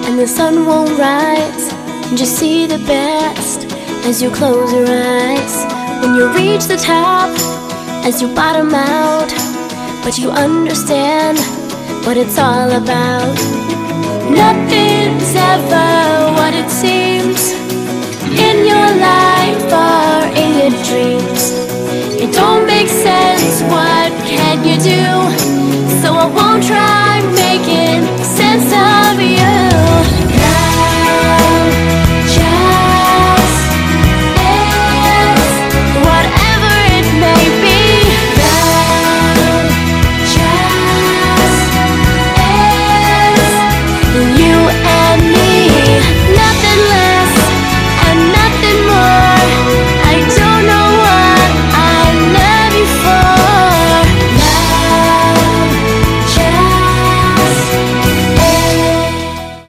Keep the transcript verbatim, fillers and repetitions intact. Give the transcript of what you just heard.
and the sun won't rise. And you see the best as you close your eyes. When you reach the top, as you bottom out, but you understand what it's all about. Nothing's ever what it seems in your life or in your dreams. It don't make sense, what can you do? So I won't try.